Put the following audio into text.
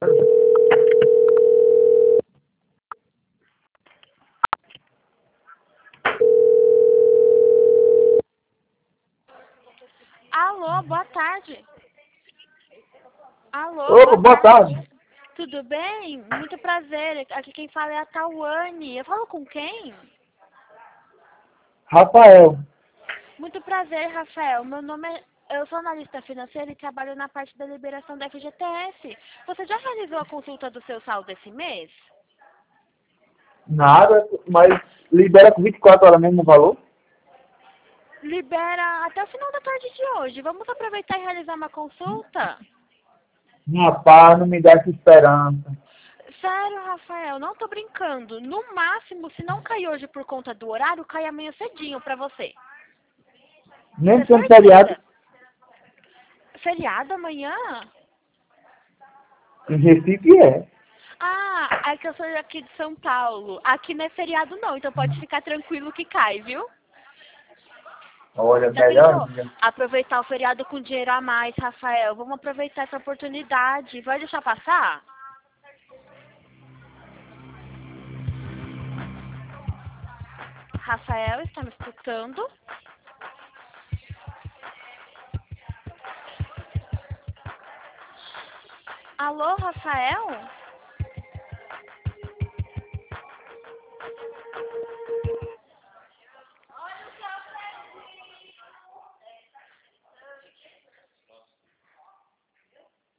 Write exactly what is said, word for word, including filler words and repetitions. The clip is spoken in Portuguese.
Alô, boa tarde. Alô, Opa, boa tarde. Tudo bem? Muito prazer. Aqui quem fala é a Tawane. Eu falo com quem? Rafael. Muito prazer, Rafael. Meu nome é... Eu sou analista financeira e trabalho na parte da liberação da F G T S. Você já realizou a consulta do seu saldo esse mês? Nada, mas libera com vinte e quatro horas mesmo o valor? Libera até o final da tarde de hoje. Vamos aproveitar e realizar uma consulta? Rapaz, não me dá essa esperança. Sério, Rafael, não tô brincando. No máximo, se não cair hoje por conta do horário, cai amanhã cedinho pra você. Isso é Mesmo sendo feriado, certeza? Feriado amanhã? em Recife é. Ah, é que eu sou aqui de São Paulo. Aqui não é feriado não, então pode ficar tranquilo que cai, viu? Olha, Já melhor pensou? ainda. Aproveitar o feriado com dinheiro a mais, Rafael. Vamos aproveitar essa oportunidade. Vai deixar passar? Rafael, está me escutando? Alô, Rafael?